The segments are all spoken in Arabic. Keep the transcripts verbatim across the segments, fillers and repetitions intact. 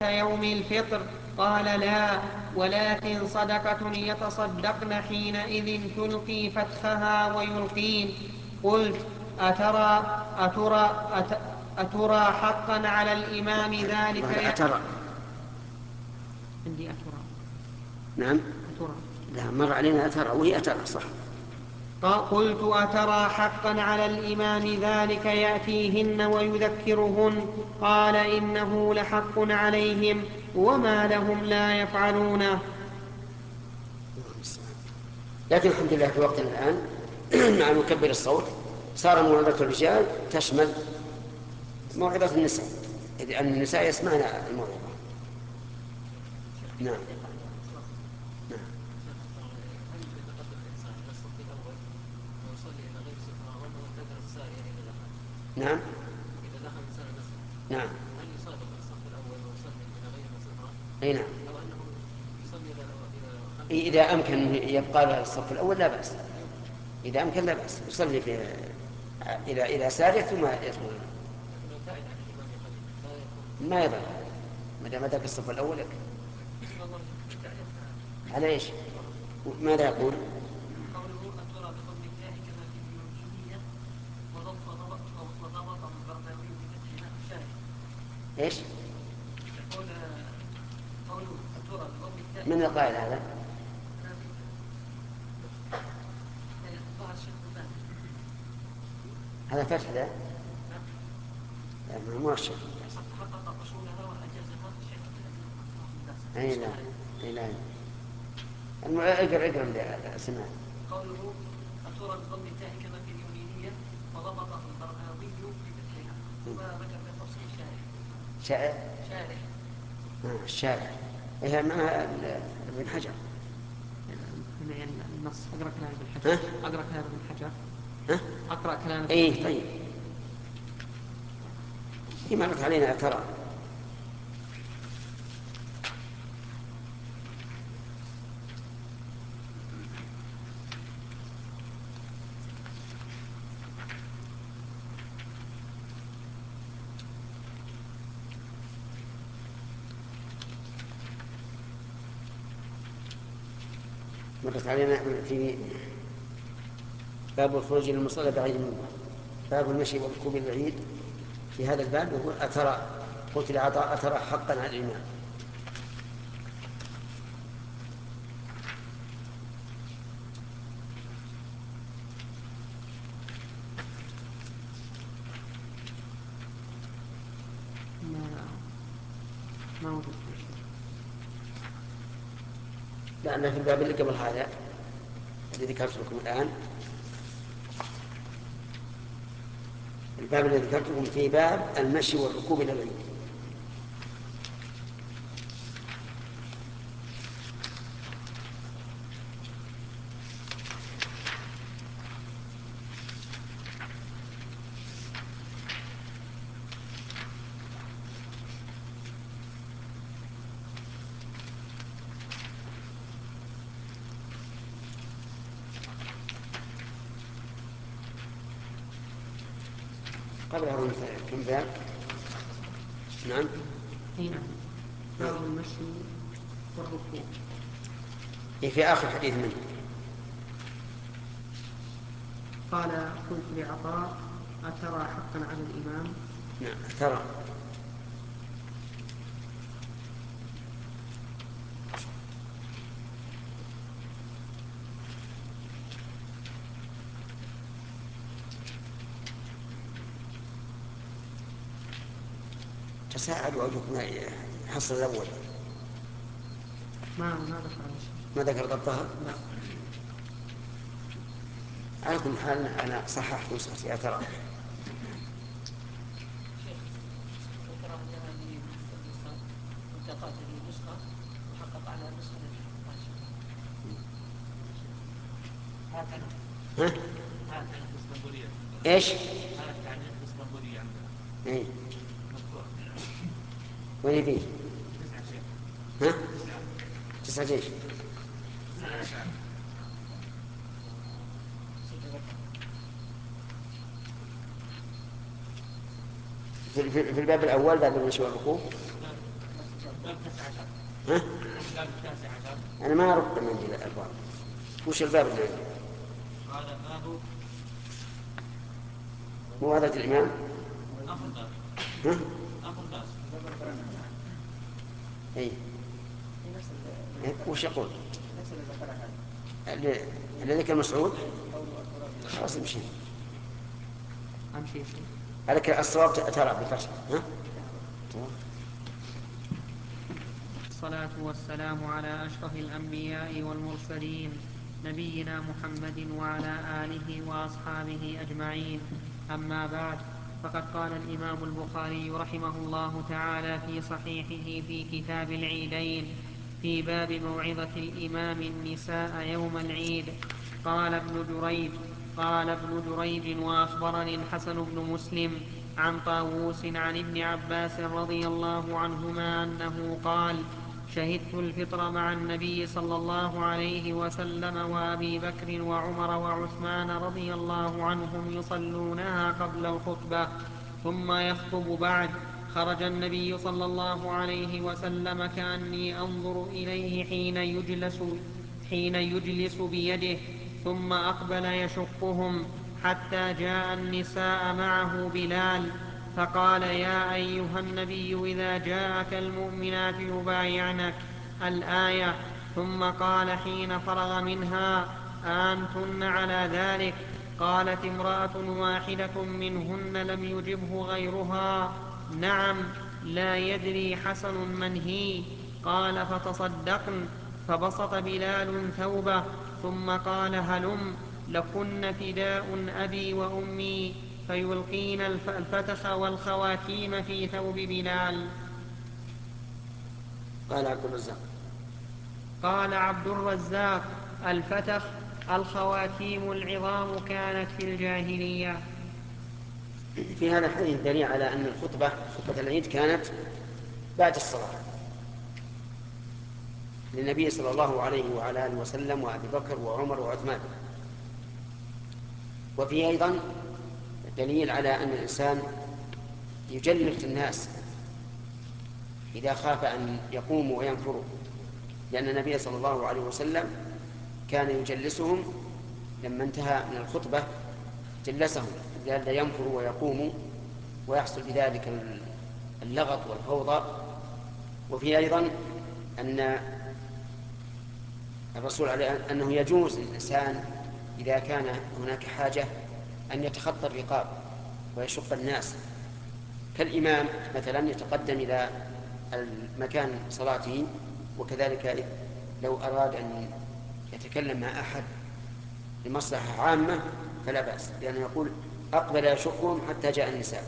يوم الفطر؟ قال: لا، ولكن صدقة يتصدقن حينئذ تلقي فتخها ويلقين. قلت: أترى, أترى, أت أترى حقا على الإمام ذلك؟ أترى. عندي أترى. نعم. أترى. لا، مر علينا أترى وهي أترى صح. قلت: أترى حقا على الإمام ذلك يأتيهن ويذكرهن؟ قال: إنه لحق عليهم، وما لهم لا يفعلونه. لكن الحمد لله في وقتنا الآن مع مكبر الصوت صار موعظة الرجال تشمل موعظة النساء، إذ أن النساء يسمعن الموعظة. نعم. نعم. هل يتقدم الإنسان إلى الصف الأول ويصلي إلى غير سترة وأنه انتظر السارية إذا دخل؟ نعم. إذا دخل الإنسان المسجد. نعم. هل يسابق الصف الأول ويصلي إلى غير سترة؟ أي نعم. أو أنه يصلي إلى خلف؟ إذا أمكن يبقى له الصف الأول لا بأس. إذا أمكن لا بأس يصلي في إلى إلى سارية ثم يدخل. لكنه ابتعد عن الإمام قليلا لا يكون. ما يضر ما دام ذاك الصف الأول يكفي. على إيش؟ ماذا يقول؟ قوله: أترى بضم التاء كما في اليونانية وضبطه البرماوي بفتحها شاهد. إيش؟ يقول قوله أترى بضم التاء. من القائل هذا؟ هذا فتح ذا؟ لا، ما هو الشيخ. حقق أصولها وأجازها الشيخ عبد العزيز رحمه الله. أي لا. أي لا. الم- اقرأ اقرأ اللي سمعت. قوله أترى بضم التاء كما في اليونانية وضبطه البرماوي بفتحها ثم ذكر في التفصيل الشارح. شاعر. شارح. آه الشارع. إيه مع ابن حجر. يعني النص أقرأ كلام ابن حجر. أقرأ كلام ابن حجر. ها؟ أقرأ كلام ابن إيه حجر. طيب. هي مرت علينا ترى. مرت علينا في باب الخروج للمصلى بعيد منه. باب المشي والركوب البعيد في هذا الباب يقول: أترى. قلت لعطاء: أترى حقا على الإمام. ما ما وجد في شيء. لأن في الباب اللي قبل هذا الذي ذكرت لكم الآن، الباب الذي ذكرت لكم في باب المشي والركوب إلى العيد. قبله كم باب؟ نعم. أي نعم. باب المشي والركوب. في آخر حديث منه. قال: قلت لعطاء: أترى حقا على الإمام؟ نعم ترى. تساءل وجهكم حصل الأول. ما ما ذكر المشي. ما ذكر ضبطها؟ لا. على كل حال أنا صححت نسختي. أترى. شيخ ذكر أن هذه النسخة والتقاط هذه نسخة وحقق على النسخة التي حققها الشيخ. ها؟ هذا تعريف الاسطنبولية. إيش؟ هذا تعريف الاسطنبولية عندنا. إيه. مطبوع. وين فيه؟ تسعة شيخ. ها؟ تسعة. تسعة إيش؟ تسعة أشعار. في, في, في الباب الأول باب المشي والركوب. الباب التاسع عشر. ها؟ الباب التاسع عشر. أنا ما أرد من عندي الأبواب. وش الباب اللي عندي؟ قال باب موعظة الإمام. آخر باب. ها؟ آخر باب. أي. وش يقول؟ اللي ذكر مسعود. خلاص امشي. أمشي. عليك الصواب ترى بفتح. ها؟ الصلاة والسلام على أشرف الأنبياء والمرسلين نبينا محمد وعلى آله وأصحابه أجمعين. أما بعد، فقد قال الإمام البخاري رحمه الله تعالى في صحيحه في كتاب العيدين في باب موعظة الإمام النساء يوم العيد. قال ابن جريج قال ابن جريج وأخبرني الحسن بن مسلم عن طاووس عن ابن عباس رضي الله عنهما أنه قال: شهدت الفطر مع النبي صلى الله عليه وسلم وأبي بكر وعمر وعثمان رضي الله عنهم يصلونها قبل الخطبة ثم يخطب بعد. خرج النبي صلى الله عليه وسلم كأني أنظر إليه حين يجلس, حين يجلس بيده ثم أقبل يشقهم حتى جاء النساء معه بلال فقال: يا أيها النبي إذا جاءك المؤمنات يبايعنك الآية. ثم قال حين فرغ منها: أنتن على ذلك؟ قالت امرأة واحدة منهن لم يجبه غيرها: نعم، لا يدري حسن من هي. قال: فتصدقن. فبسط بلال ثوبه ثم قال: هلم لكن فداء أبي وأمي، فيلقين الفتخ والخواتيم في ثوب بلال. قال عبد الرزاق قال عبد الرزاق: الفتخ الخواتيم العظام كانت في الجاهلية. في هذا الحديث دليل على أن الخطبة خطبة العيد كانت بعد الصلاة للنبي صلى الله عليه وعلى آله وسلم وأبي بكر وعمر وعثمان. وفيه أيضا دليل على أن الإنسان يجلف الناس إذا خاف أن يقوموا وينفروا، لأن النبي صلى الله عليه وسلم كان يجلسهم لما انتهى من الخطبة، جلسهم لئلا ينفروا ويقوموا ويحصل بذلك اللغط والفوضى. وفي أيضا أن الرسول عليه أنه يجوز للإنسان إذا كان هناك حاجة أن يتخطى الرقاب ويشق الناس، كالإمام مثلا يتقدم إلى المكان صلاته، وكذلك لو أراد أن يتكلم مع أحد لمصلحة عامة فلا بأس، لأنه يقول: أقبل يشقهم حتى جاء النساء.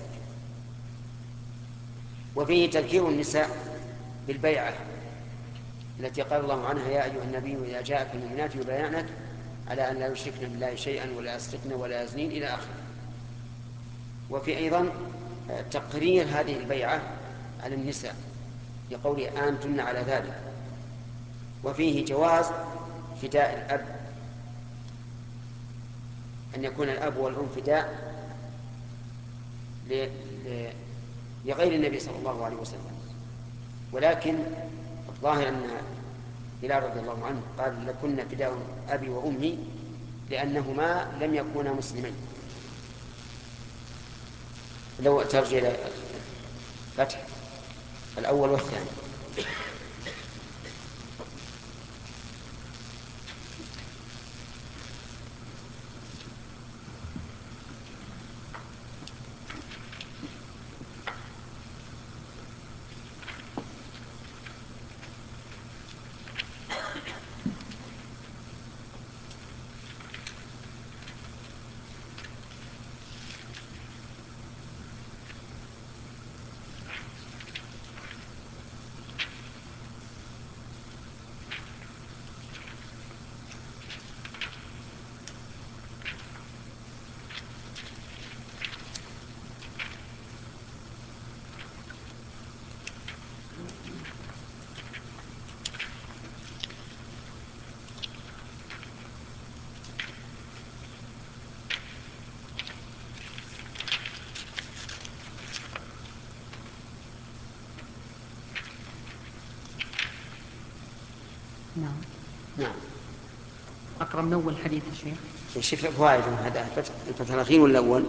وفيه تذكير النساء بالبيعة التي قال الله عنها: يا أيها النبي إذا جاءك المؤمنات يبايعنك على أن لا يشركن بالله شيئا ولا يسرقن ولا يزنين إلى آخره. وفي أيضا تقرير هذه البيعة على النساء لقوله: أنتن على ذلك. وفيه جواز فداء الأب، أن يكون الأب والأم فداء لغير النبي صلى الله عليه وسلم. ولكن الظاهر أن بلال رضي الله عنه قال: لكن فداء أبي وأمي، لأنهما لم يكونا مسلمين. لو ترجع إلى فتح الأول والثاني. نعم. نعم. أقرأ من أول حديث الشيخ. الشيخ فوائد هذا الفتح الأخير ولا الأول؟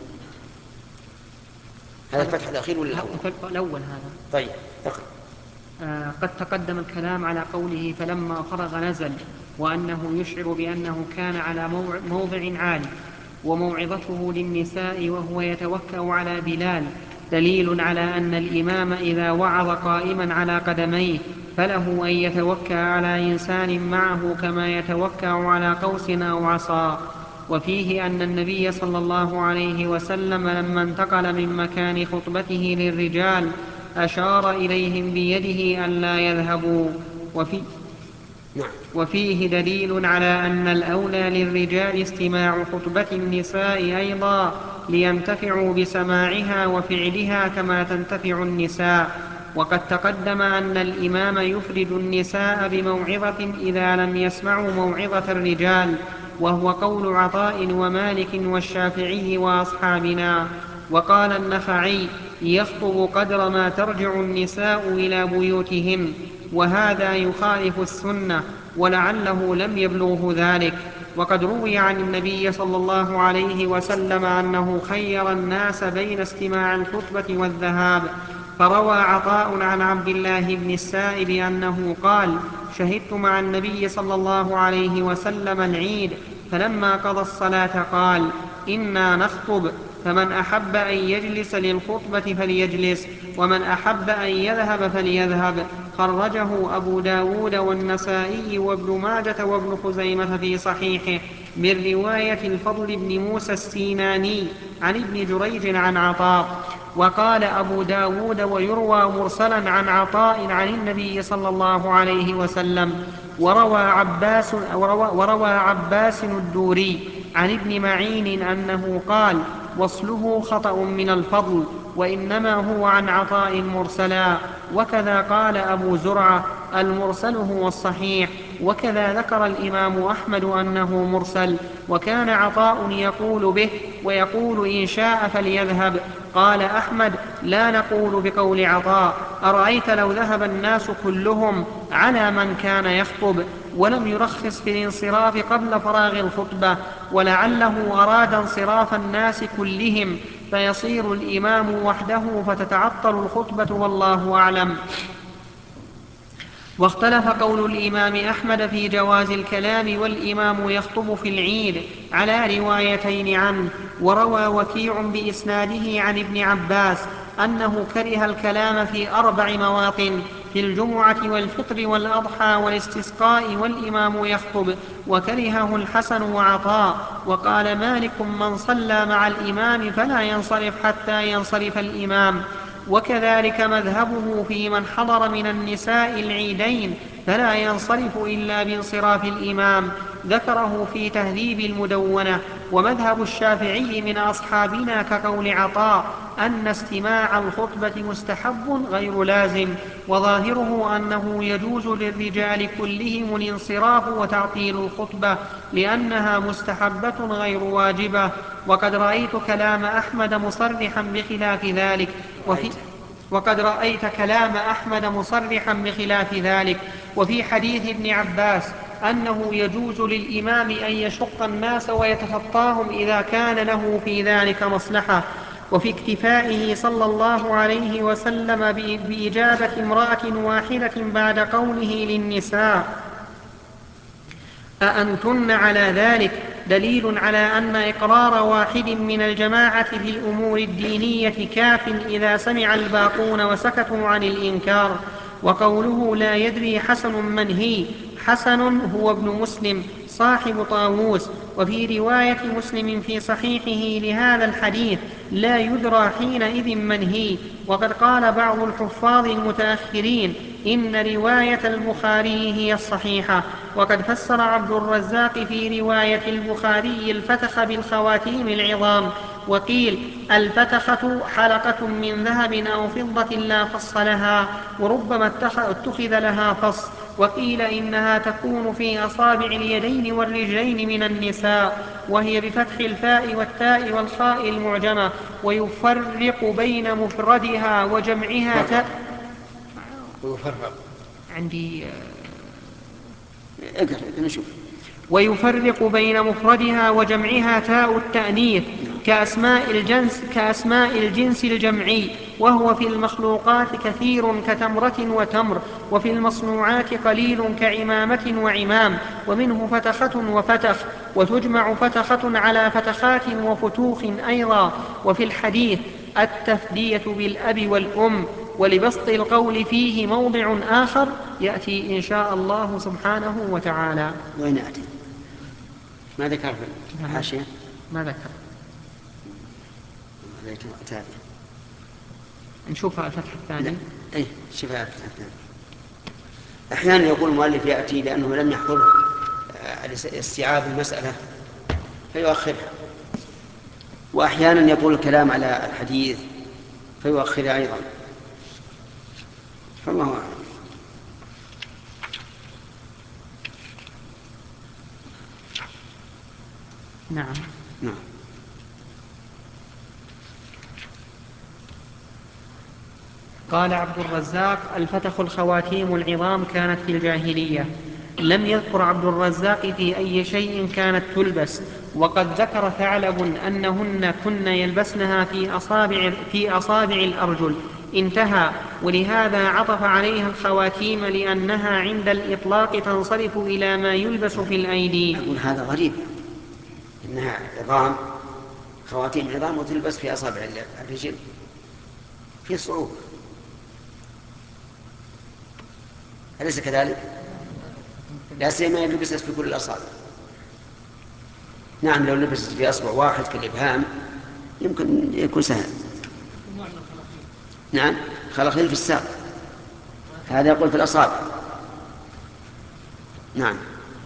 هذا الفتح الأخير ولا الأول؟ الأول هذا. طيب اقرأ. آه قد تقدم الكلام على قوله فلما فرغ نزل، وأنه يشعر بأنه كان على موضع عالي، وموعظته للنساء وهو يتوكأ على بلال دليل على أن الإمام إذا وعظ قائما على قدميه فله أن يتوكأ على إنسان معه كما يتوكأ على قوس أو عصا. وفيه أن النبي صلى الله عليه وسلم لما انتقل من مكان خطبته للرجال أشار إليهم بيده أن لا يذهبوا. وفي وفيه دليل على أن الأولى للرجال استماع خطبة النساء أيضا لينتفعوا بسماعها وفعلها كما تنتفع النساء. وقد تقدم أن الإمام يفرد النساء بموعظة إذا لم يسمعوا موعظة الرجال، وهو قول عطاء ومالك والشافعي وأصحابنا. وقال النخعي يخطب قدر ما ترجع النساء إلى بيوتهن، وهذا يخالف السنة ولعله لم يبلغه ذلك. وقد روي عن النبي صلى الله عليه وسلم أنه خير الناس بين استماع الخطبة والذهاب، فروى عطاء عن عبد الله بن السائب أنه قال شهدت مع النبي صلى الله عليه وسلم العيد، فلما قضى الصلاة قال إنا نخطب، فمن أحب أن يجلس للخطبة فليجلس، ومن أحب أن يذهب فليذهب. خرجه أبو داود والنسائي وابن ماجة وابن خزيمة في صحيحه من رواية الفضل بن موسى السيناني عن ابن جريج عن عطاء. وقال أبو داود ويروى مرسلا عن عطاء عن النبي صلى الله عليه وسلم. وروى عباس, وروى وروى عباس الدوري عن ابن معين أنه قال وصله خطأ من الفضل، وإنما هو عن عطاء مرسلا. وكذا قال أبو زرعة المرسل هو الصحيح. وكذا ذكر الإمام أحمد أنه مرسل، وكان عطاء يقول به ويقول إن شاء فليذهب. قال أحمد لا نقول بقول عطاء أرأيت لو ذهب الناس كلهم على من كان يخطب، ولم يرخص في الانصراف قبل فراغ الخطبة، ولعله أراد انصراف الناس كلهم فيصير الإمام وحده فتتعطل الخطبة والله أعلم. واختلف قول الإمام أحمد في جواز الكلام والإمام يخطب في العيد على روايتين عنه. وروى وكيع بإسناده عن ابن عباس أنه كره الكلام في أربع مواطن في الجمعة والفطر والأضحى والاستسقاء والإمام يخطب، وكرهه الحسن وعطاء. وقال مالك من صلى مع الإمام فلا ينصرف حتى ينصرف الإمام. وكذلك مذهبه في من حضر من النساء العيدين فلا ينصرف إلا بانصراف الإمام، ذكره في تهذيب المدونة. ومذهب الشافعي من أصحابنا كقول عطاء أن استماع الخطبة مستحب غير لازم، وظاهره أنه يجوز للرجال كلهم الانصراف وتعطيل الخطبة لأنها مستحبة غير واجبة. وقد رأيت كلام أحمد مصرحا بخلاف ذلك وفي وقد رأيت كلام أحمد مصرحا بخلاف ذلك وفي حديث ابن عباس أنه يجوز للإمام أن يشق الناس ويتخطاهم إذا كان له في ذلك مصلحة. وفي اكتفائه صلى الله عليه وسلم بإجابة امرأة واحدة بعد قوله للنساء أأنتن على ذلك دليل على أن إقرار واحد من الجماعة في الأمور الدينية كاف إذا سمع الباقون وسكتوا عن الإنكار. وقوله لا يدري حسن من هي، حسن هو ابن مسلم صاحب طاووس. وفي رواية مسلم في صحيحه لهذا الحديث لا يدرى حينئذ من هي. وقد قال بعض الحفاظ المتأخرين إن رواية البخاري هي الصحيحة. وقد فسر عبد الرزاق في رواية البخاري الفتخ بالخواتيم العظام، وقيل الفتخة حلقة من ذهب أو فضة لا فص لها، وربما اتخذ لها فص. وقيل إنها تكون في أصابع اليدين والرجلين من النساء، وهي بفتح الفاء والتاء والخاء المعجمة. ويفرق بين مفردها وجمعها ت... ويفرق عندي اقرأ نشوف. ويفرق بين مفردها وجمعها تاء التأنيث كأسماء الجنس, كأسماء الجنس الجمعي، وهو في المخلوقات كثير كتمرة وتمر، وفي المصنوعات قليل كعمامة وعمام، ومنه فتخة وفتخ، وتجمع فتخة على فتخات وفتوخ أيضا. وفي الحديث التفدية بالأب والأم. ولبسط القول فيه موضع آخر يأتي إن شاء الله سبحانه وتعالى. وين يأتي؟ ما ذكر في الحاشية؟ ما ذكر. ليته أتى. نشوفها الفتح الثاني. أي شوفها الفتح الثاني. أحيانا يقول المؤلف يأتي لأنه لم يحضر استيعاب المسألة فيؤخرها، وأحيانا يقول الكلام على الحديث فيؤخرها أيضا، فالله أعلم. نعم. نعم. قال عبد الرزاق: الفتخ الخواتيم العظام كانت في الجاهلية. لم يذكر عبد الرزاق في أي شيء كانت تلبس، وقد ذكر ثعلب أنهن كن يلبسنها في أصابع, في أصابع الأرجل. انتهى. ولهذا عطف عليها الخواتيم لأنها عند الإطلاق تنصرف إلى ما يلبس في الأيدي. أقول هذا غريب، إنها عظام، خواتيم عظام وتلبس في أصابع الرجل، في صعوبة، أليس كذلك؟ لا سيما يلبست في كل الأصابع. نعم، لو لبست في أصبع واحد كالإبهام يمكن يكون سهل. نعم، خلخيل في الساق، هذا يقول في الأصابع. نعم.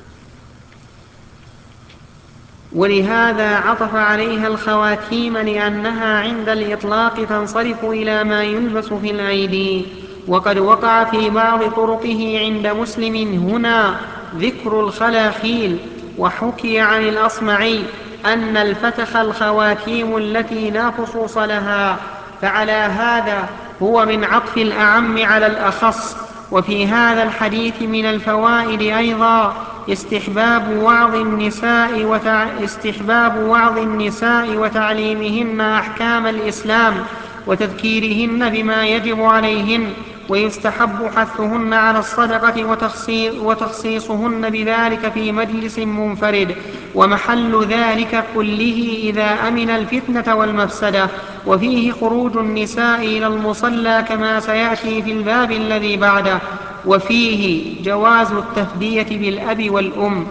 ولهذا عطف عليها الخواتيم لأنها عند الإطلاق تنصرف إلى ما يلبس في الأيدي. وقد وقع في بعض طرقه عند مسلم هنا ذكر الخلاخيل. وحكي عن الأصمعي أن الفتخ الخواتيم التي لا فصوص لها، فعلى هذا هو من عطف الأعم على الأخص. وفي هذا الحديث من الفوائد أيضا استحباب وعظ النساء, وتع... استحباب وعظ النساء وتعليمهن أحكام الإسلام وتذكيرهن بما يجب عليهن، ويستحب حثهن على الصدقة وتخصيصهن بذلك في مجلس منفرد، ومحل ذلك كله إذا أمن الفتنة والمفسدة. وفيه خروج النساء إلى المصلى كما سيأتي في الباب الذي بعده. وفيه جواز التفدية بالأب والأم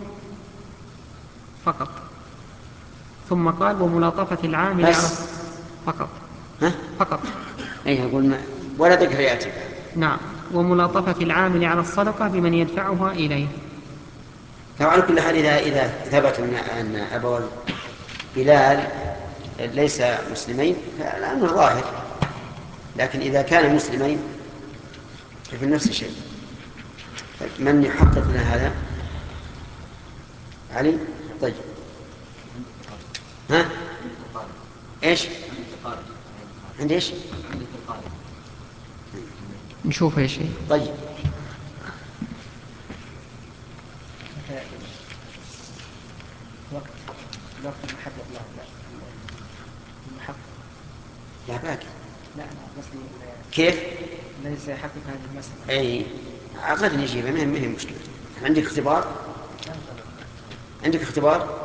فقط. ثم قال: وملاطفة العامل على فقط. ها؟ فقط. أي يقول ما ولا ذكر يأتي. نعم. وملاطفة العامل على الصدقة بمن يدفعها إليه. فعلى كل حال إذا إذا ثبت أن أبو بلال ليس مسلمين فالأمر ظاهر، لكن إذا كان مسلمين ففي نفس الشيء. من يحقق لنا هذا؟ علي؟ طيب. ها؟ إيش؟ عند إيش؟ نشوف ايش. طيب. وقت وقت المحقق لا لا المحقق لا باقي. لا أنا قصدي كيف؟ الذي سيحقق هذه المسألة. أي أعتقد نجيبها، ما هي مشكلة. عندك اختبار؟ عندك اختبار؟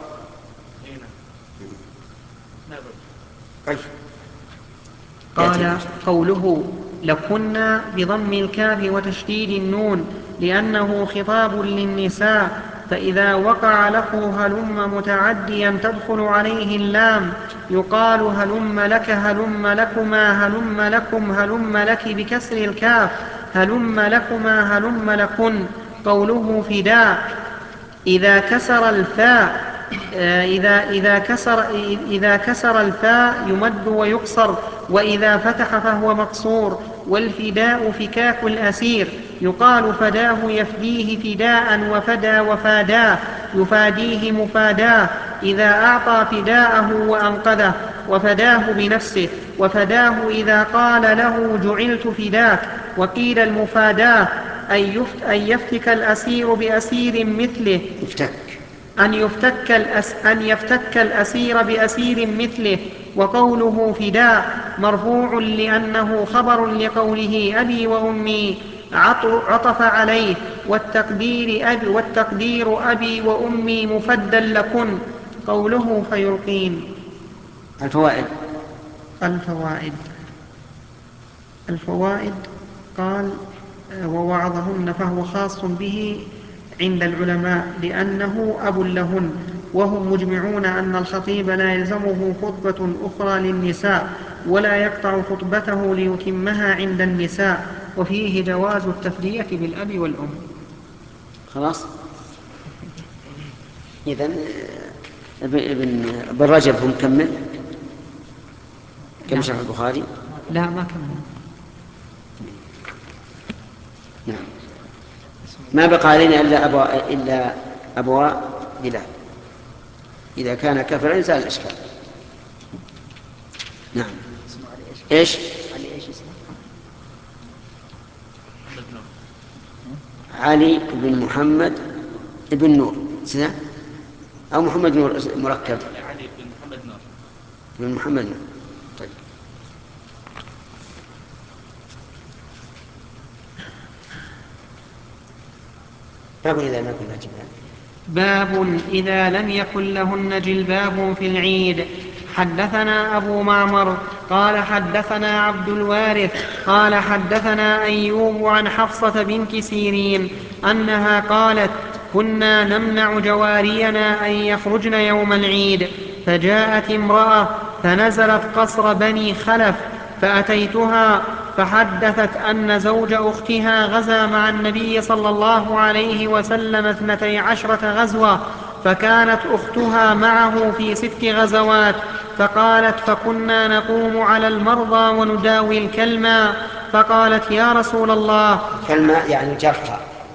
طيب. قال: قوله لكنا بضم الكاف وتشديد النون لأنه خطاب للنساء، فإذا وقع له هلم متعديا تدخل عليه اللام يقال هلم لك، هلم لكما، هلم لكم، هلم لك بكسر الكاف، هلم لكما، هلم لكن. قوله فداء إذا كسر الفاء إذا, إذا, كسر إذا كسر الفاء يمد ويقصر، وإذا فتح فهو مقصور. والفداء فكاك الأسير، يقال فداه يفديه فداء، وفدى وفاداه يفاديه مفاداه، إذا أعطى فداءه وأنقذه، وفداه بنفسه. وفداه إذا قال له جعلت فداك. وقيل المفاداه أن, يفت أن يفتك الأسير بأسير مثله يفتك أن يفتك, الأس أن يفتك الأسير بأسير مثله. وقوله فداء مرفوع لأنه خبر لقوله أبي وأمي عطف عليه، والتقدير أبي, والتقدير أبي وأمي مفدا لكن. قوله فيلقين. الفوائد. الفوائد الفوائد قال ووعظهن فهو خاص به عند العلماء لأنه أب لهن، وهم مجمعون أن الخطيب لا يلزمه خطبة أخرى للنساء ولا يقطع خطبته ليتمها عند النساء، وفيه جواز التفدية بالأب والأم. خلاص. إذن ابن ابن رجب هم كمل كم شرح البخاري؟ لا ما كمل. نعم. ما بقى علينا إلا أبواء إلا أبواء بلال إذا كان كافرا زال الإشكال. نعم. إيش؟ علي بن محمد بن نور سنة أو محمد نور مركب؟ علي بن محمد نور. بن محمد نور. طيب. باب إذا ما كنا جبال. باب إذا لم يكن لهن جلباب في العيد. حدثنا أبو معمر قال حدثنا عبد الوارث قال حدثنا أيوب عن حفصة بنت سيرين أنها قالت كنا نمنع جوارينا أن يخرجن يوم العيد، فجاءت امرأة فنزلت قصر بني خلف فأتيتها فحدثت أن زوج أختها غزا مع النبي صلى الله عليه وسلم اثنتي عشرة غزوة، فكانت أختها معه في ست غزوات. فقالت فكنا نقوم على المرضى ونداوي الكلمة، فقالت يا رسول الله. كلمة يعني جرحى،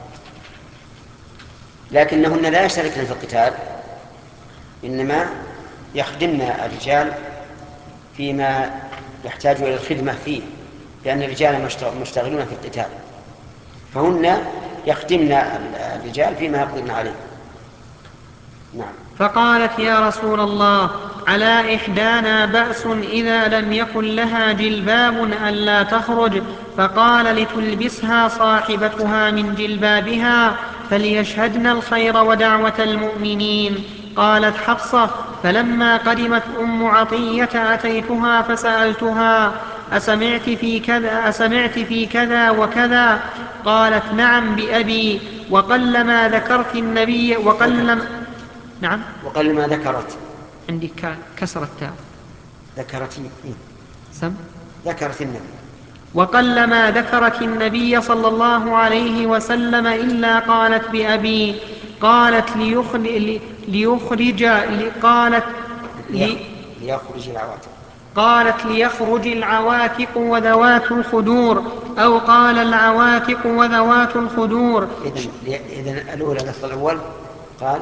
لكنهن لا يشتركن في القتال، إنما يخدمن الرجال فيما يحتاج إلى الخدمة فيه، لأن الرجال مشتغلون في القتال، فهن يخدمن الرجال فيما يقدرن عليه. نعم. فقالت يا رسول الله على إحدانا بأس إذا لم يكن لها جلباب ألا تخرج؟ فقال لتلبسها صاحبتها من جلبابها فليشهدن الخير ودعوة المؤمنين. قالت حفصة فلما قدمت أم عطية أتيتها فسألتها أسمعت في كذا, أسمعت في كذا وكذا؟ قالت نعم بأبي. وقلما ذكرت النبي وقلما نعم وقلما ذكرت عندي كسر التاء ذكرت سم ذكرت النبي. وقلما ذكرت النبي صلى الله عليه وسلم إلا قالت بأبي. قالت ليخرج, ليخرج قالت لي ليخرج العواتق قالت ليخرج العواتق وذوات الخدور، أو قال العواتق وذوات الخدور. إذن, إذن الأولى نصف الأول قال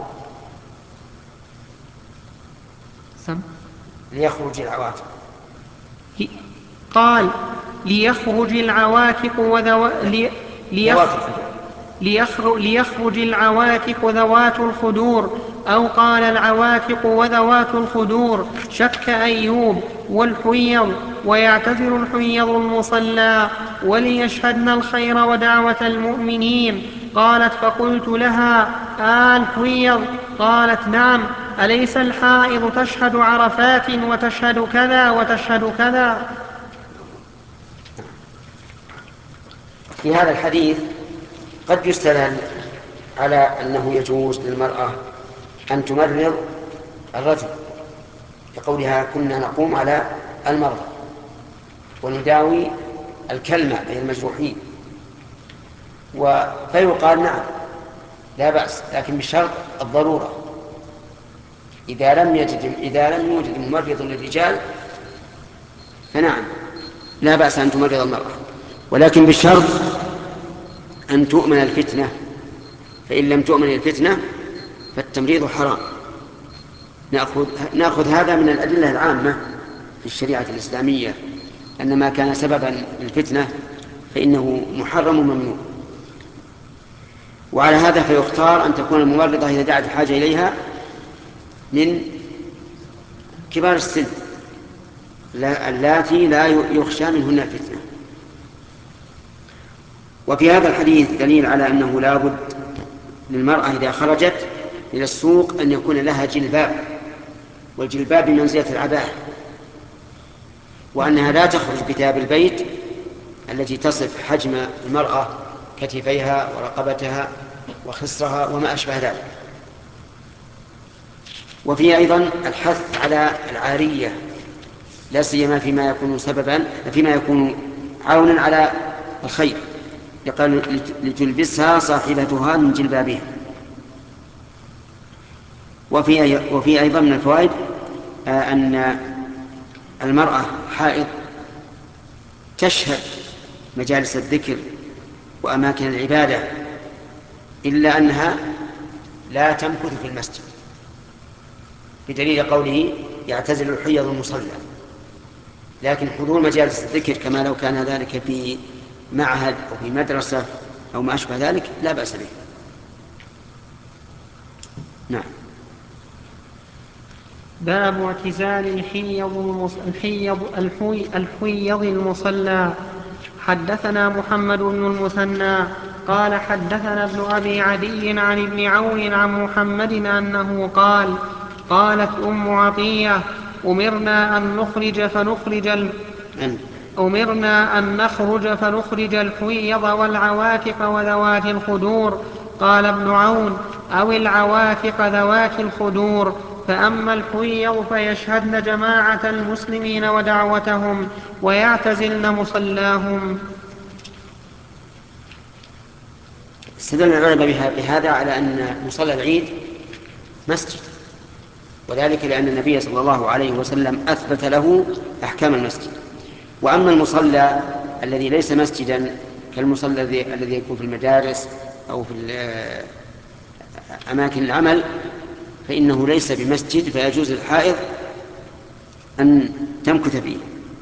سم ليخرج العواتق، قال ليخرج العواتق وذو... لي... ليخ... ليخرج... ليخرج العواتق ذوات الخدور، أو قال العواتق وذوات الخدور. شك أيوب والحيض، ويعتذر الحيض المصلى، وليشهدن الخير ودعوة المؤمنين. قالت فقلت لها آه الحيض؟ قالت نعم. أليس الحائض تشهد عرفات وتشهد كذا وتشهد كذا؟ في هذا الحديث قد يستدل على أنه يجوز للمرأة أن تمرض الرجل، كقولها كنا نقوم على المرضى ونداوي الكلمة أي المجروحين، فيقال نعم لا بأس، لكن بشرط الضرورة. إذا لم يجد إذا لم يوجد ممرض للرجال فنعم لا بأس أن تمرض المرأة، ولكن بالشرط أن تؤمن الفتنة، فإن لم تؤمن الفتنة فالتمريض حرام. نأخذ, نأخذ هذا من الأدلة العامة في الشريعة الإسلامية، أن ما كان سببا للفتنة فإنه محرم وممنوع. وعلى هذا فيختار أن تكون الممرضة إذا دعت الحاجة إليها من كبار السن اللاتي لا يخشى منهن الفتنة. وفي هذا الحديث دليل على أنه لا بد للمرأة إذا خرجت إلى السوق أن يكون لها جلباب، والجلباب بمنزلة العباءة، وأنها لا تخرج بثياب البيت التي تصف حجم المرأة كتفيها ورقبتها وخصرها وما أشبه ذلك. وفيه أيضا الحث على العارية، لا سيما فيما يكون سببا فيما يكون عونا على الخير، يقال لتلبسها صاحبتها من جلبابها. وفي وفي أيضا من الفوائد أن المرأة حائض تشهد مجالس الذكر وأماكن العبادة، إلا أنها لا تمكث في المسجد، بدليل قوله يعتزل الحيض المصلى. لكن حضور مجالس الذكر كما لو كان ذلك في معهد أو في مدرسة أو ما أشبه ذلك لا بأس به. نعم. باب اعتزال الحيض المص... الحيض الحي... الحيض المصلى. حدثنا محمد بن المثنى قال حدثنا ابن أبي عدي عن ابن عون عن محمد أنه قال قالت أم عطية أمرنا أن نخرج فنخرج ال... أمرنا أن نخرج فنخرج الحيض والعواتق وذوات الخدور. قال ابن عون أو العواتق ذوات الخدور، فأما الحيض فيشهدن جماعة المسلمين ودعوتهم ويعتزلن مصلاهم. استدل العلماء بهذا على أن مصلى العيد مسجد، وذلك لأن النبي صلى الله عليه وسلم أثبت له أحكام المسجد. وأما المصلى الذي ليس مسجدا كالمصلى الذي يكون في المدارس أو في أماكن العمل فإنه ليس بمسجد، فيجوز الحائض أن تمكث فيه.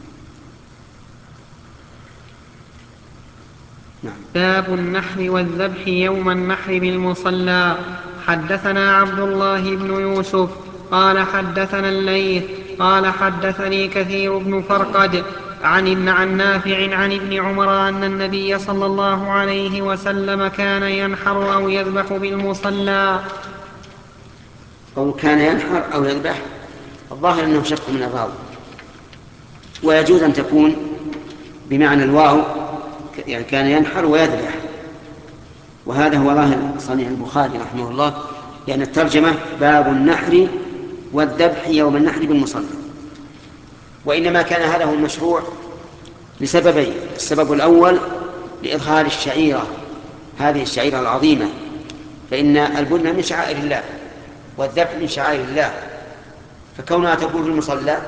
نعم. باب النحر والذبح يوم النحر بالمصلى. حدثنا عبد الله بن يوسف قال حدثنا الليث قال حدثني كثير بن فرقد عن عن نافع عن ابن عمر أن النبي صلى الله عليه وسلم كان ينحر أو يذبح بالمصلى. أو كان ينحر أو يذبح، الظاهر أنه شك من الراوي، ويجوز أن تكون بمعنى الواو، يعني كان ينحر ويذبح، وهذا هو ظاهر صنيع البخاري رحمه الله، لأن الترجمة باب النحر والذبح يوم النحر بالمصلى. وإنما كان هذا هو المشروع لسببين: السبب الأول لإظهار الشعيرة، هذه الشعيرة العظيمة، فإن البن من شعائر الله والذبح من شعائر الله، فكونها تكون في المصلى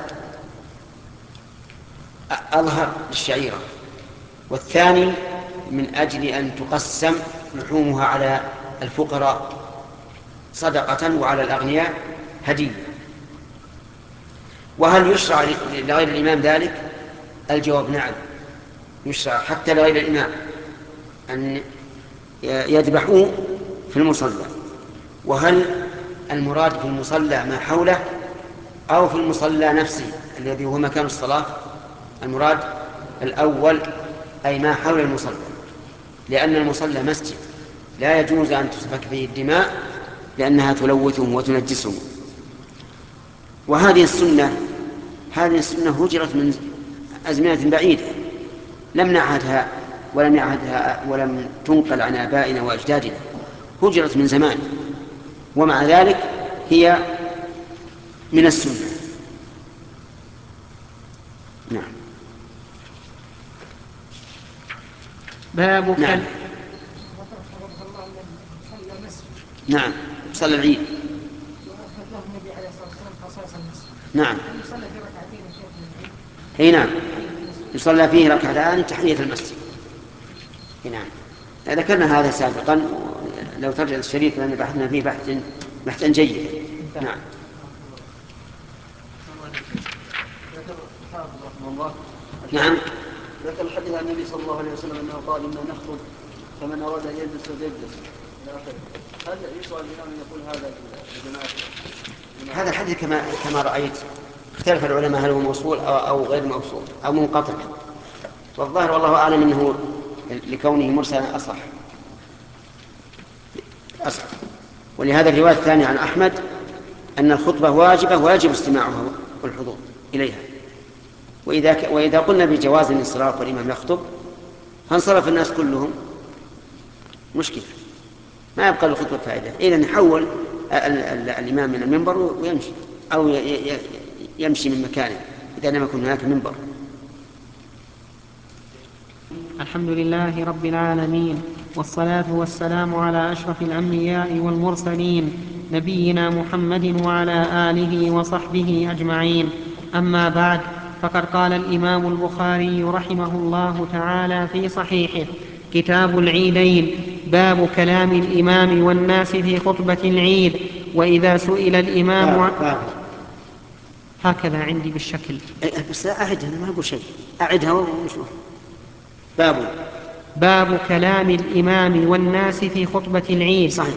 أظهر للشعيرة. والثاني من أجل أن تقسم لحومها على الفقراء صدقة وعلى الأغنياء هدية. وهل يشرع لغير الإمام ذلك؟ الجواب نعم، يشرع حتى لغير الإمام أن يذبحوا في المصلى. وهل المراد في المصلى ما حوله أو في المصلى نفسه الذي هو مكان الصلاة؟ المراد الأول، أي ما حول المصلى، لأن المصلى مسجد لا يجوز أن تسفك فيه الدماء لأنها تلوثه وتنجسه. وهذه السنة هذه السنة هجرت من أزمنة بعيدة، لم نعهدها ولم يعهدها ولم تنقل عن آبائنا وأجدادنا، هجرت من زمان، ومع ذلك هي من السنة. نعم. باب نعم. نعم. صلى العيد. نعم. اي نعم، يصلى فيه ركعتان تحية المسجد. نعم، ذكرنا هذا سابقا، لو ترجع الشريط لأن بحثنا فيه بحث بحثا جيدا. نعم. نعم. ذكر الحديث عن النبي صلى الله عليه وسلم أنه قال إنا نخطب فمن أراد أن يجلس فليجلس هل يسوى الإمام أن يقول هذا لجماعة؟ هذا الحديث كما كما رأيت اختلف العلماء هل هو موصول أو, أو غير موصول أو منقطع، والظاهر والله أعلم أنه لكونه مرسلا أصح أصح. ولهذا الرواية الثانية عن أحمد أن الخطبة واجبة ويجب استماعها والحضور إليها. وإذا, ك... وإذا قلنا بجواز الانصراف والإمام يخطب فانصرف الناس كلهم مشكلة، ما يبقى الخطبة فائدة. إذن يحول الإمام من المنبر ويمشي أو يمشي من مكانه إذا لم يكن هناك منبر. الحمد لله رب العالمين، والصلاة والسلام على أشرف الأنبياء والمرسلين نبينا محمد وعلى آله وصحبه أجمعين. أما بعد، فقد قال الإمام البخاري رحمه الله تعالى في صحيحه: كتاب العيدين، باب كلام الإمام والناس في خطبة العيد. وإذا سئل الإمام عن... هكذا عندي بالشكل، بس أعدها، ما أقول شيء، أعدها ونشوف. باب باب كلام الإمام والناس في خطبة العيد. صحيح.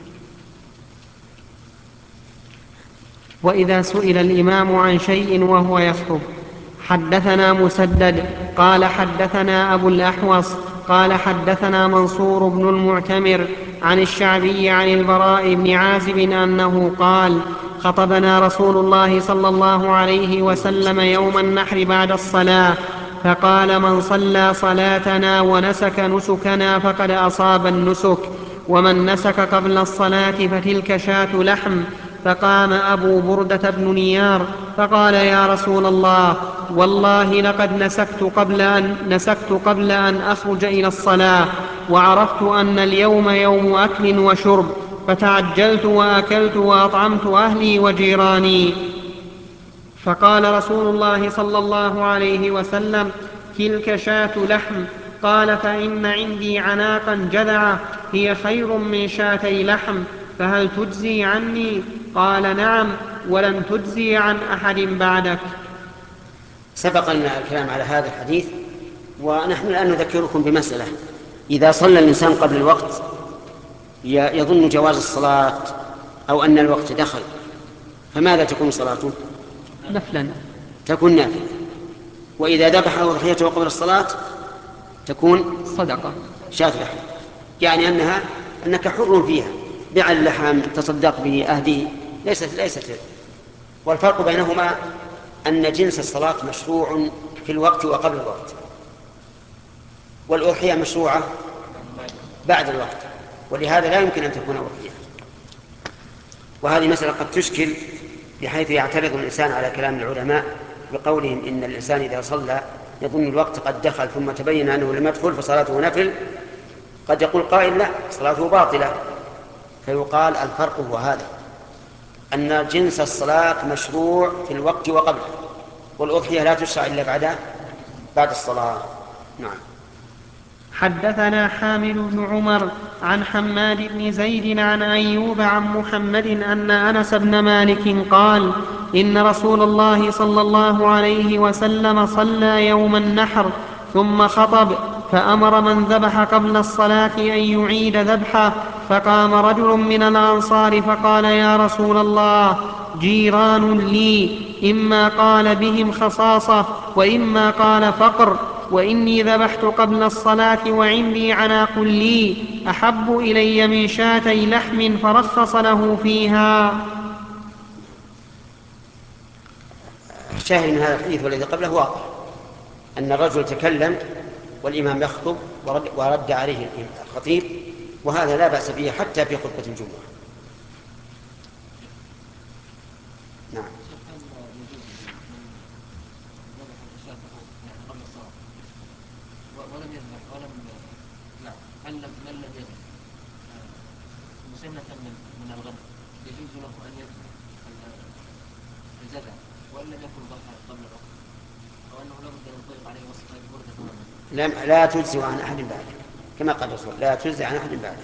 وإذا سئل الإمام عن شيء وهو يخطب. حدثنا مسدد قال حدثنا أبو الأحوص قال حدثنا منصور بن المعتمر عن الشعبي عن البراء بن عازب أنه قال: خطبنا رسول الله صلى الله عليه وسلم يوم النحر بعد الصلاة، فقال: من صلى صلاتنا ونسك نسكنا فقد أصاب النسك، ومن نسك قبل الصلاة فتلك شاة لحم. فقام أبو بردة بن نيار فقال: يا رسول الله، والله لقد نسكت قبل أن, نسكت قبل أن أخرج إلى الصلاة، وعرفت أن اليوم يوم أكل وشرب، فتعجلت وأكلت وأطعمت أهلي وجيراني. فقال رسول الله صلى الله عليه وسلم: تلك شاة لحم. قال: فإن عندي عناقا جذعة هي خير من شاتي لحم، فهل تجزي عني؟ قال: نعم، ولن تجزي عن أحد بعدك. سبق لنا الكلام على هذا الحديث، ونحن الآن نذكركم بمسألة: إذا صلى الإنسان قبل الوقت يظن جواز الصلاة أو أن الوقت دخل، فماذا تكون صلاته؟ نفلا، تكون نافلة. وإذا ذبح أضحيته قبل الصلاة تكون صدقة، شاة لحم، يعني أنها أنك حر فيها، بيع اللحم، تصدق به، أهديه، ليست ليست والفرق بينهما أن جنس الصلاة مشروع في الوقت وقبل الوقت، والأضحية مشروعة بعد الوقت، ولهذا لا يمكن أن تكون أضحية. وهذه مسألة قد تشكل بحيث يعترض الإنسان على كلام العلماء بقولهم إن الإنسان إذا صلى يظن الوقت قد دخل ثم تبين أنه لم يدخل فصلاته نفل. قد يقول قائل: لا، صلاته باطلة. فيقال الفرق هو هذا، أن جنس الصلاة مشروع في الوقت وقبله، والأضحية لا تشرع إلا بعد بعد الصلاة. نعم. حدثنا حامد بن عمر عن حماد بن زيد عن أيوب عن محمد أن أنس بن مالك قال: إن رسول الله صلى الله عليه وسلم صلى يوم النحر ثم خطب، فأمر من ذبح قبل الصلاة أن يعيد ذبحه، فقام رجل من الأنصار فقال: يا رسول الله، جيران لي، إما قال بهم خصاصة وإما قال فقر، وإني ذبحت قبل الصلاة وعندي عناق لي أحب إلي من شاتي لحم، فرخص له فيها. الشاهد من هذا الحديث والذي قبله واضح، أن الرجل تكلم والإمام يخطب ورد, ورد عليه الخطيب، وهذا لا بأس به حتى في خطبة الجمعة. نعم. ولم يذبح ولم نعم هل من لم يذبح مسنة من من الغنم يجوز له أن يذبح الجذع وإن لم يكن ضحى قبل الوقت، أو أنه لا بد أن يطلق عليه وصف البردة؟ لا لا تجزي عن أحد بعده، كما قال الرسول: لا تجزي عن أحد بعده.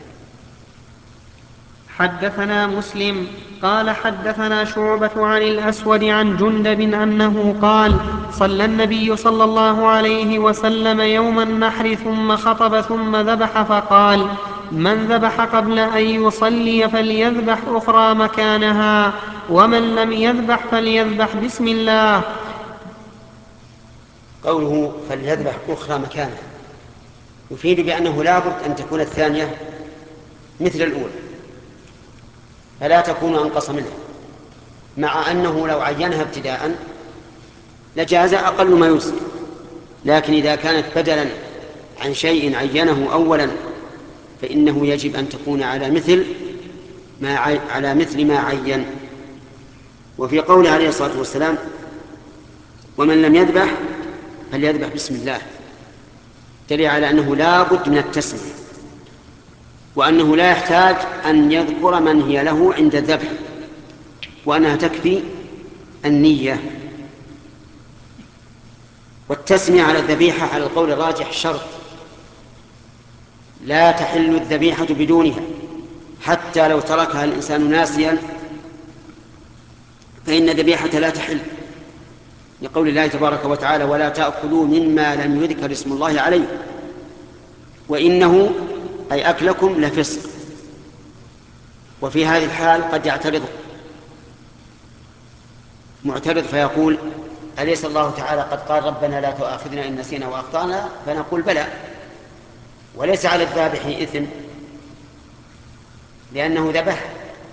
حدثنا مسلم قال حدثنا شعبة عن الأسود عن جندب أنه قال: صلى النبي صلى الله عليه وسلم يوم النحر ثم خطب ثم ذبح، فقال: من ذبح قبل أن يصلي فليذبح أخرى مكانها، ومن لم يذبح فليذبح بسم الله. قوله فليذبح أخرى مكانها يفيد بأنه لا بد أن تكون الثانية مثل الأولى فلا تكون أنقص منها، مع أنه لو عينها ابتداء لجاز أقل ما يجزي، لكن إذا كانت بدلا عن شيء عينه أولا فإنه يجب أن تكون على مثل ما عي... على مثل ما عين. وفي قوله عليه الصلاة والسلام ومن لم يذبح فليذبح بسم الله دليل على أنه لا بد من التسمية، وأنه لا يحتاج أن يذكر من هي له عند الذبح، وأنها تكفي النية. والتسمية على الذبيحة على القول الراجح شرط، لا تحل الذبيحة بدونها، حتى لو تركها الإنسان ناسيا فإن الذبيحة لا تحل، لقول الله تبارك وتعالى ولا تأكلوا مما لم يذكر اسم الله عليه وإنه أي أكلكم لفسق. وفي هذه الحال قد يعترض معترض فيقول أليس الله تعالى قد قال ربنا لا تؤاخذنا إن نسينا وأخطأنا؟ فنقول بلى، وليس على الذابح إثم لأنه ذبح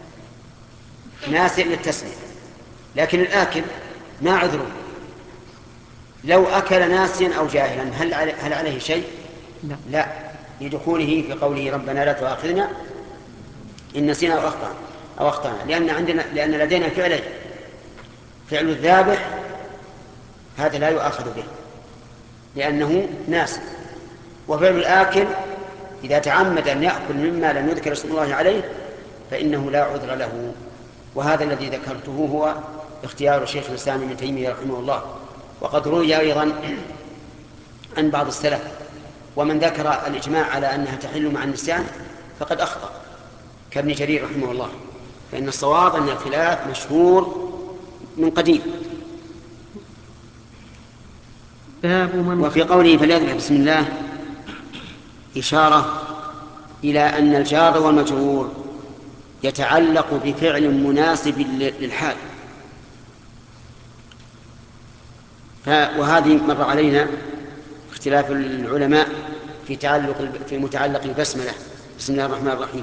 ناسي للتسمية، لكن الآكل ما عذره، لو أكل ناسيا أو جاهلا هل هل عليه شيء؟ لا, لا لدخوله في قوله ربنا لا تؤاخذنا إن نسينا أو أخطأنا أو أخطأنا لأن عندنا لأن لدينا فعلين، فعل الذابح هذا لا يؤاخذ به لأنه ناس، وفعل الآكل إذا تعمد أن يأكل مما لم يذكر اسم الله عليه فإنه لا عذر له. وهذا الذي ذكرته هو اختيار شيخ الإسلام ابن تيمية رحمه الله. وقد روي أيضا عن بعض السلف ومن ذكر الإجماع على أنها تحل مع النسيان فقد أخطأ كابن جرير رحمه الله، فإن الصواب أن الخلاف مشهور من قديم. وفي قوله فليذبح بسم الله إشارة إلى أن الجار والمجرور يتعلق بفعل مناسب للحال، وهذه مر علينا اختلاف العلماء في تعلق في متعلق البسملة بسم الله الرحمن الرحيم.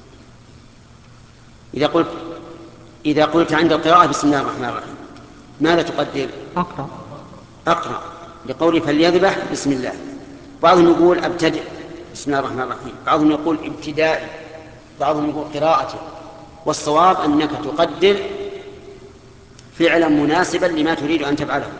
إذا قلت إذا قلت عند القراءة بسم الله الرحمن الرحيم ماذا تقدر؟ أقرأ أقرأ لقوله فليذبح بسم الله. بعضهم يقول أبتدئ بسم الله الرحمن الرحيم، بعضهم يقول ابتدائي، بعضهم يقول قراءته، والصواب أنك تقدر فعلا مناسبا لما تريد أن تفعله.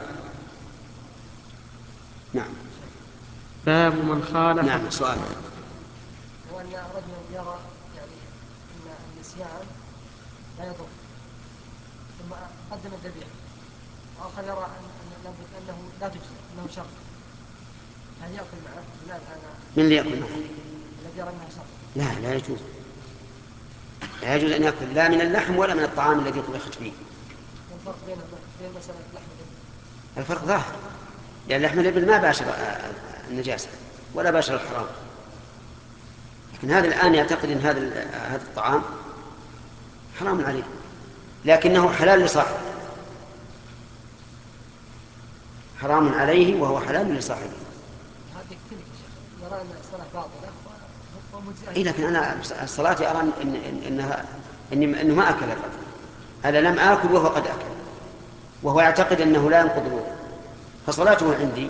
نعم. باب من خالف. نعم سؤال. وأن رجل يرى يعني أن النسيان لا يضر ثم قدم الذبيحة، وآخر يرى أن أنه لا تجزي أنه شر، هل يأكل معه؟ بناء على من اللي يأكل معه؟ الذي يرى أنها شر. لا لا يجوز، لا يجوز أن يأكل لا من اللحم ولا من الطعام الذي طبخت فيه. الفرق بين بين مسألة اللحم والإبل؟ الفرق ظاهر، لأن لحم الإبل ما باشر النجاسة ولا باشر الحرام، لكن هذا الآن يعتقد أن هذا هذا الطعام حرام عليه لكنه حلال لصاحبه، حرام عليه وهو حلال لصاحبه. هذا يختلف يا شيخ، يرى أن الصلاة باطلة ومجزئة. إيه لكن أنا الصلاة أرى إن إنها إن إنه ما أكل الرجل، أنا لم آكل وهو قد أكل، وهو يعتقد أنه لا ينقض الوضوء، فصلاته عندي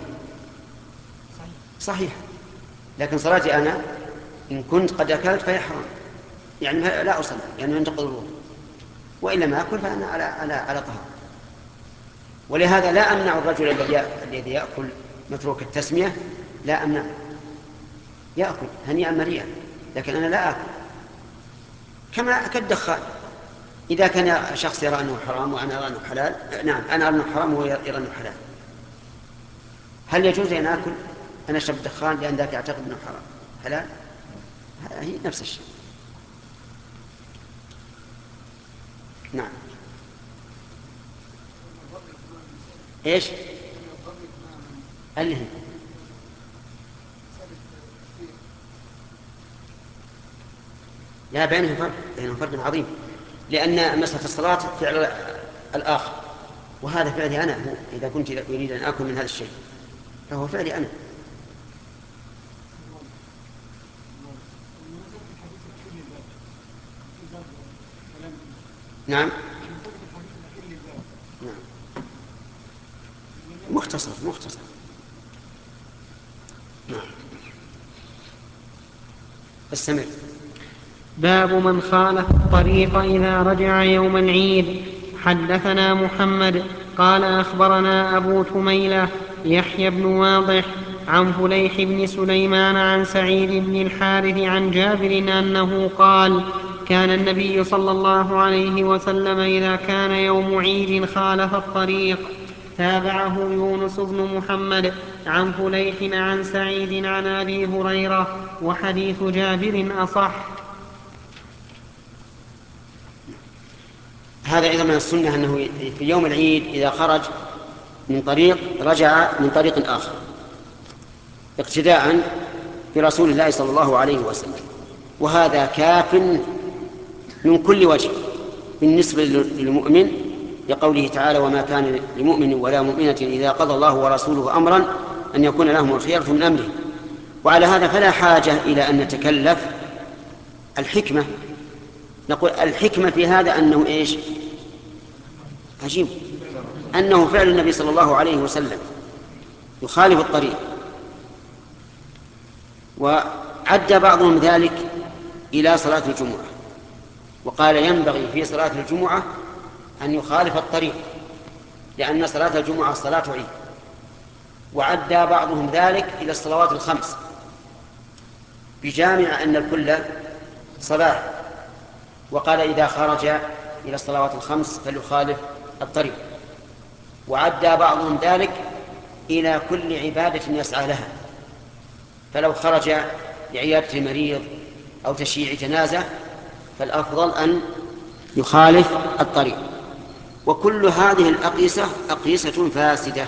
صحيح، لكن صلاتي أنا إن كنت قد أكلت فهي حرام، يعني لا أصلي يعني ينتقض الوضوء، وإلا ما أكل فأنا على على على طهارة. ولهذا لا أمنع الرجل الذي يأكل متروك التسمية، لا أمنع يأكل هنيئا مريئا، لكن أنا لا آكل كما كالدخان. إذا كان شخص يرى أنه حرام وأنا أرى أنه حلال، نعم أنا أرى أنه حرام وهو يرى أنه حلال، هل يجوز أن آكل أنا أشرب الدخان لأن ذاك يعتقد أنه حرام حلال؟ هي نفس الشيء. نعم. إيش اللي هي لا، بينهم فرق، بينهم فرق عظيم، لأن مسألة الصلاة فعل الآخر، وهذا فعلي أنا. إذا كنت أريد أن آكل من هذا الشيء فهو فعلي أنا. نعم. نعم. مختصر مختصر. نعم. استمر. باب من خالف الطريق إذا رجع يوم العيد. حدثنا محمد قال أخبرنا أبو تميلة يحيى بن واضح عن فليح بن سليمان عن سعيد بن الحارث عن جابر أنه قال: كان النبي صلى الله عليه وسلم إذا كان يوم عيد خالف الطريق. تابعه يونس بن محمد عن فليح عن سعيد عن أبي هريرة، وحديث جابر أصح. هذا أيضا من السنة أنه في يوم العيد إذا خرج من طريق رجع من طريق آخر، اقتداء برسول الله صلى الله عليه وسلم، وهذا كاف من كل وجه بالنسبة للمؤمن، لقوله تعالى: وما كان لمؤمن ولا مؤمنة إذا قضى الله ورسوله أمرا أن يكون لهم الخيرة من أمره. وعلى هذا فلا حاجة إلى أن نتكلف الحكمة. نقول الحكمة في هذا أنه إيش؟ عجيب، أنه فعل النبي صلى الله عليه وسلم يخالف الطريق. وعد بعضهم ذلك إلى صلاة الجمعة، وقال ينبغي في صلاة الجمعة أن يخالف الطريق، لأن صلاة الجمعة صلاة عيد. وعد بعضهم ذلك إلى الصلوات الخمس بجامع أن الكل صلاة، وقال إذا خرج إلى الصلوات الخمس فليخالف الطريق. وعد بعضهم ذلك إلى كل عبادة يسعى لها، فلو خرج لعيادة مريض أو تشييع جنازة فالأفضل أن يخالف الطريق. وكل هذه الأقيسة أقيسة فاسدة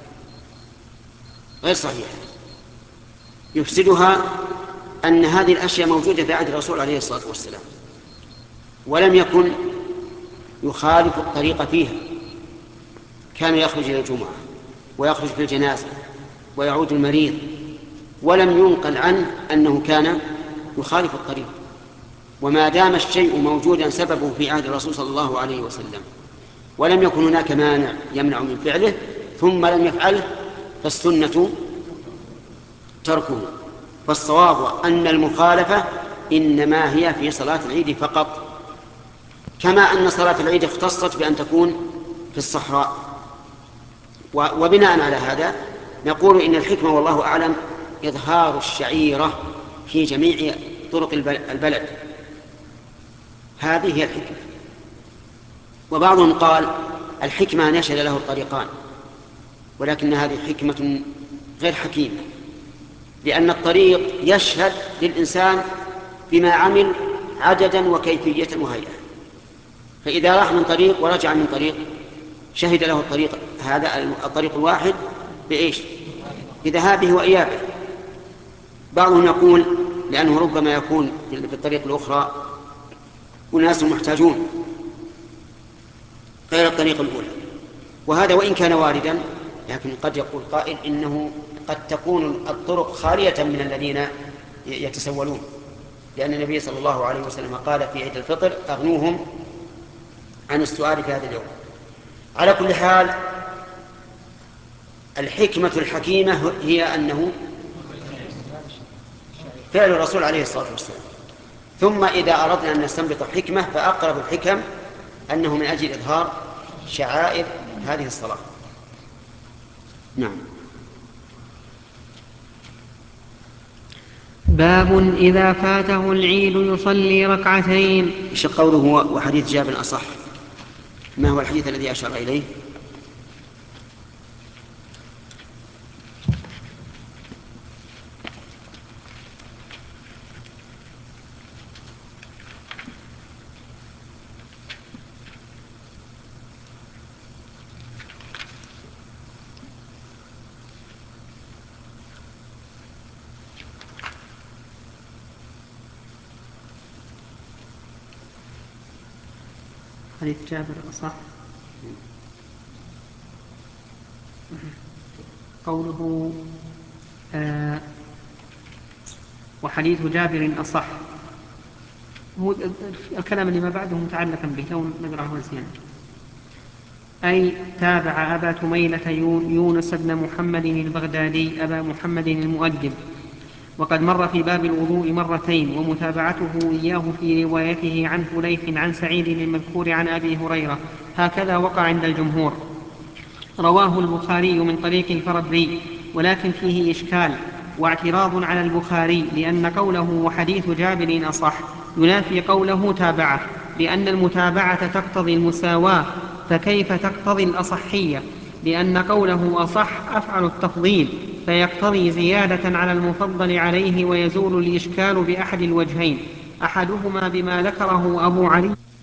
غير صحيحة، يفسدها أن هذه الأشياء موجودة في عهد الرسول عليه الصلاة والسلام، ولم يكن يخالف الطريق فيها. كان يخرج إلى الجمعة ويخرج في الجنازة ويعود المريض، ولم ينقل عنه أنه كان يخالف الطريق. وما دام الشيء موجودا سببه في عهد الرسول صلى الله عليه وسلم ولم يكن هناك مانع يمنع من فعله ثم لم يفعله فالسنة تركه. فالصواب أن المخالفة إنما هي في صلاة العيد فقط، كما أن صلاة العيد اختصت بأن تكون في الصحراء. وبناء على هذا نقول إن الحكمة والله أعلم إظهار الشعيرة في جميع طرق البلد، هذه هي الحكمة. وبعضهم قال الحكمة أن يشهد له الطريقان، ولكن هذه حكمة غير حكيمة، لأن الطريق يشهد للإنسان بما عمل عددا وكيفية وهيئة. فإذا راح من طريق ورجع من طريق شهد له الطريق هذا الطريق الواحد بإيش؟ بذهابه وإيابه. بعضهم يقول لأنه ربما يكون في الطريق الأخرى أناس محتاجون غير الطريق الأولى، وهذا وإن كان واردا لكن قد يقول قائل إنه قد تكون الطرق خالية من الذين يتسولون، لأن النبي صلى الله عليه وسلم قال في عيد الفطر أغنوهم عن السؤال في هذا اليوم. على كل حال الحكمة الحكيمة هي أنه فعل الرسول عليه الصلاة والسلام. ثم إذا أردنا أن نستنبط حكمة فأقرب الحكم أنه من أجل إظهار شعائر هذه الصلاة. نعم. باب إذا فاته العيد يصلي ركعتين. إيش قوله هو وحديث جابر أصح؟ ما هو الحديث الذي أشار إليه؟ حديث جابر أصح. قوله آه وحديث جابر أصح، هو الكلام اللي ما بعده متعلقا به، لو نقرأه زيادة. أي تابع أبا تميلة يونس بن محمد البغدادي أبا محمد المؤدب، وقد مر في باب الوضوء مرتين، ومتابعته إياه في روايته عن فليح عن سعيد المذكور عن أبي هريرة، هكذا وقع عند الجمهور. رواه البخاري من طريق الفربري، ولكن فيه إشكال واعتراض على البخاري، لأن قوله وحديث جابر أصح ينافي قوله تابعه، لأن المتابعة تقتضي المساواة، فكيف تقتضي الأصحية؟ لأن قوله أصح أفعل التفضيل، فيقتضي زيادة على المفضل عليه، ويزول الإشكال بأحد الوجهين، أحدهما بما ذكره أبو علي